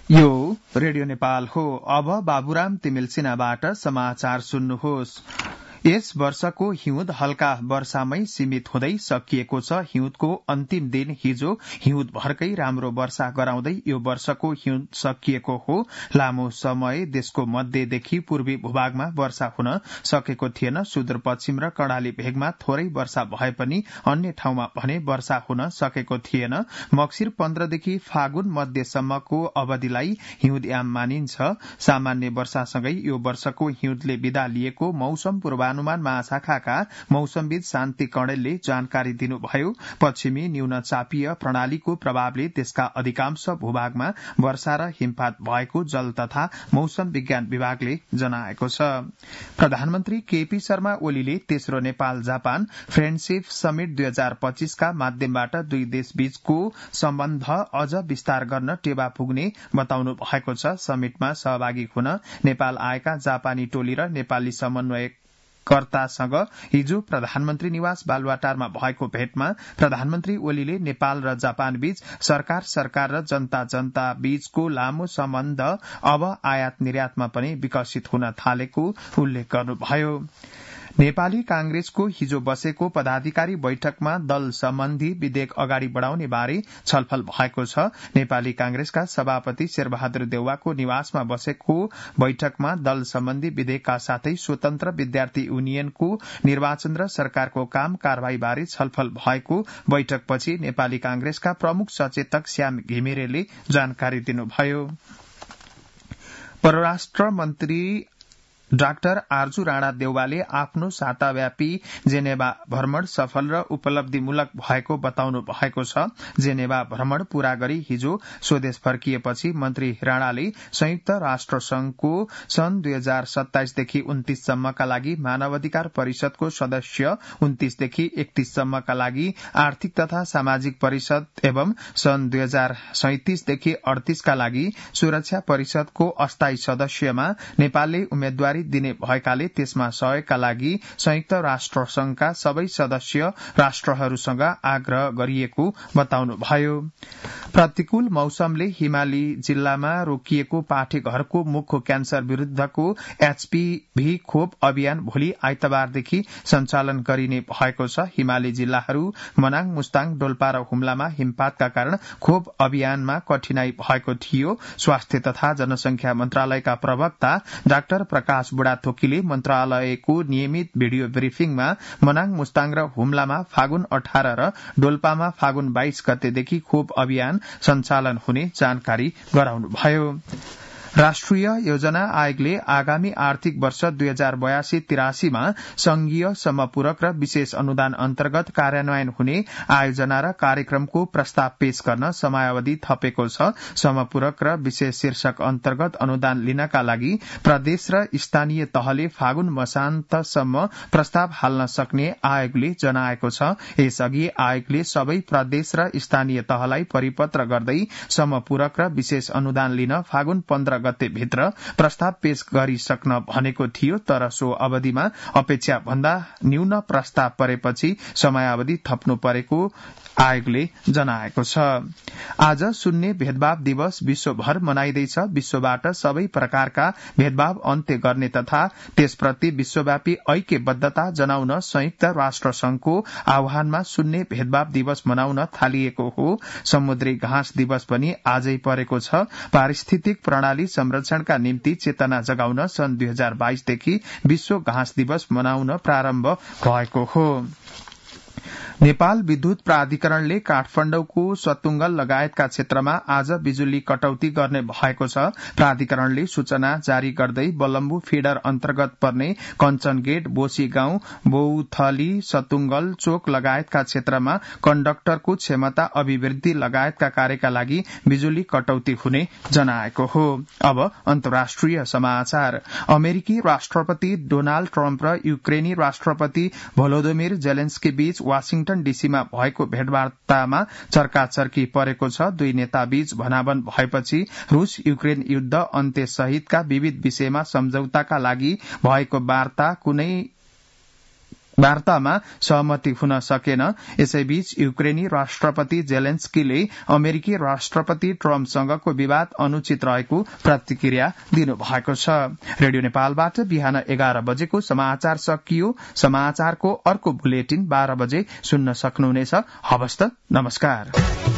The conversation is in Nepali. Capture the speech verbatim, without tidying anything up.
यो रेडियो नेपाल हो। अब बाबुराम तिमिल सिन्हाबाट समाचार सुन्नुहोस्। यस वर्षको हिउँद हल्का वर्षामै सीमित हुँदै सकिएको छ। हिउँदको अन्तिम दिन हिजो हिउँद भरकै राम्रो वर्षा गराउँदै यो वर्षको हिउँद सकिएको हो। लामो समय देशको मध्यदेखि पूर्वी भूभागमा वर्षा हुन सकेको थिएन। सुदूरपश्चिम र कर्णाली भेगमा थोरै वर्षा भए पनि अन्य ठाउँमा भने वर्षा हुन सकेको थिएन। मक्सिर पन्ध्रदेखि फागुन मध्यसम्मको अवधिलाई हिउँदयाम मानिन्छ। सामान्य वर्षासँगै यो वर्षको हिउँदले विदा लिएको मौसम पूर्वानुमान महाशाखाका मौसमविद शान्ति कणेलले जानकारी दिनुभयो। पश्चिमी न्यून चापीय प्रणालीको प्रभावले देशका अधिकांश भूभागमा वर्षा र हिमपात भएको जल तथा मौसम विज्ञान विभागले जनाएको छ। प्रधानमन्त्री केपी शर्मा ओलीले तेस्रो नेपाल जापान फ्रेण्डशिप समिट दुई हजार पच्चीसका माध्यमबाट दुई देशबीचको सम्बन्ध अझ विस्तार गर्न टेवा पुग्ने बताउनु भएको छ। समिटमा सहभागी हुन नेपाल आएका जापानी टोली र नेपाली समन्वय कर्तासँग हिजो प्रधानमन्त्री निवास बालुवाटारमा भएको भेटमा प्रधानमन्त्री ओलीले नेपाल र जापान बीच सरकार सरकार र जनता जनता बीचको लामो सम्बन्ध अब आयात निर्यातमा पनि विकसित हुन थालेको उल्लेख गर्नुभयो। नेपाली कांग्रेसको हिजो बसेको पदाधिकारी बैठकमा दल सम्बन्धी विधेयक अगाडि बढ़ाउने बारे छलफल भएको छ। नेपाली कांग्रेसका सभापति शेरबहादुर देउवाको निवासमा बसेको बैठकमा दल सम्बन्धी विधेयकका साथै स्वतन्त्र विद्यार्थी युनियनको निर्वाचन र सरकारको काम कारवाही बारे छलफल भएको बैठकपछि नेपाली कांग्रेसका प्रमुख सचेतक श्याम घिमिरेले जानकारी दिनुभयो। परराष्ट्र मन्त्री डाक्टर आर्जु राणा देउवाले आफ्नो साताव्यापी जेनेवा भ्रमण सफल र उपलब्धिमूलक भएको बताउनु भएको छ। जेनेवा भ्रमण पूरा गरी हिजो स्वदेश फर्किएपछि मन्त्री राणाले संयुक्त राष्ट्र संघको सन् दुई हजार सत्ताइसदेखि उन्तीससम्मका लागि मानवाधिकार परिषदको सदस्य, उन्तीसदेखि एकतीससम्मका लागि आर्थिक तथा सामाजिक परिषद एवं सन् दुई हजार सैतिसदेखि अडतीसका लागि सुरक्षा परिषदको अस्थायी सदस्यमा नेपालले उम्मेद्वारी दिने भएकाले त्यसमा सहयोगका लागि संयुक्त राष्ट्र संघका सबै सदस्य राष्ट्रहरूसँग आग्रह गरिएको बताउनुभयो। प्रतिकूल मौसमले हिमाली जिल्लामा रोकिएको पाठेघरको मुखको क्यान्सर विरूद्धको एचपीभी खोप अभियान भोलि आइतबारदेखि सञ्चालन गरिने भएको छ। हिमाली जिल्लाहरू मनाङ, मुस्ताङ, डोल्पा र हुम्लामा हिमपातका कारण खोप अभियानमा कठिनाई भएको थियो। स्वास्थ्य तथा जनसंख्या मन्त्रालयका प्रवक्ता डाक्टर प्रकाश बुढाथोकीले मन्त्रालयको नियमित भिडियो ब्रिफिङमा मनाङ, मुस्ताङ र हुम्लामा फागुन अठार र डोल्पामा फागुन बाइस गतेदेखि खोप अभियान सञ्चालन हुने जानकारी गराउनुभयो। राष्ट्रिय योजना आयोगले आगामी आर्थिक वर्ष दुई हजार बयासी तिरासीमा संघीय समपूरक र विशेष अनुदान अन्तर्गत कार्यान्वयन हुने आयोजना र कार्यक्रमको प्रस्ताव पेश गर्न समयावधि थपेको छ। समपूरक र विशेष शीर्षक अन्तर्गत अनुदान लिनका लागि प्रदेश र स्थानीय तहले फागुन मसान्तसम्म प्रस्ताव हाल्न सक्ने आयोगले जनाएको छ। यसअघि आयोगले सबै प्रदेश र स्थानीय तहलाई परिपत्र गर्दै समपूरक र विशेष अनुदान लिन फागुन पन्ध्र गते भित्र प्रस्ताव पेश गरिसक्न भनेको थियो, तर सो अवधिमा अपेक्षा भन्दा न्यून प्रस्ताव परेपछि समयावधि थप्नु परेको आयोगले जनाएको छ। आज शून्य भेदभाव दिवस विश्वभर मनाइँदैछ। विश्वबाट सबै प्रकारका भेदभाव अन्त्य गर्ने तथा त्यसप्रति विश्वव्यापी ऐक्यबद्धता जनाउन संयुक्त राष्ट्र संघको आह्वानमा शून्य भेदभाव दिवस मनाउन थालिएको हो। समुद्री घाँस दिवस पनि आजै परेको छ। पारिस्थितिक प्रणाली संरक्षणका निम्ति चेतना जगाउन सन् दुई हजार बाइसदेखि विश्व घाँस दिवस मनाउन प्रारम्भ भएको हो। नेपाल विद्युत प्राधिकरणले काठमाडौँको सतुङ्गल लगायतका क्षेत्रमा आज बिजुली कटौती गर्ने भएको छ। प्राधिकरणले सूचना जारी गर्दै बलम्बु फिडर अन्तर्गत पर्ने कञ्चन गेट, बोसी गाउँ, बौथली, सतुङ्गल चोक लगायतका क्षेत्रमा कण्डक्टरको क्षमता अभिवृद्धि लगायतका कार्यका लागि बिजुली कटौती हुने जनाएको हो। अब अन्तर्राष्ट्रिय समाचार। अमेरिकी राष्ट्रपति डोनाल्ड ट्रम्प र युक्रेनी राष्ट्रपति भोलोदिमिर जेलेन्स्की बीच वाशिंगटन डीसीमा भएको भेटवार्तामा चर्काचर्की परेको छ। दुई नेता बीच भनाभन भएपछि रूस युक्रेन युद्ध अन्त्य सहितका विविध विषयमा सम्झौताका लागि भएको वार्ता कुनै वार्तामा सहमति हुन सकेन। यसैबीच युक्रेनी राष्ट्रपति जेलेन्स्कीले अमेरिकी राष्ट्रपति ट्रम्पसँगको विवाद अनुचित रहेको प्रतिक्रिया दिनुभएको छ। रेडियो नेपालबाट बिहान एघार बजेको समाचार सकियो। समाचारको अर्को बुलेटिन बाह्र बजे सुन्न सक्नुहुनेछ। हवस् त, नमस्कार।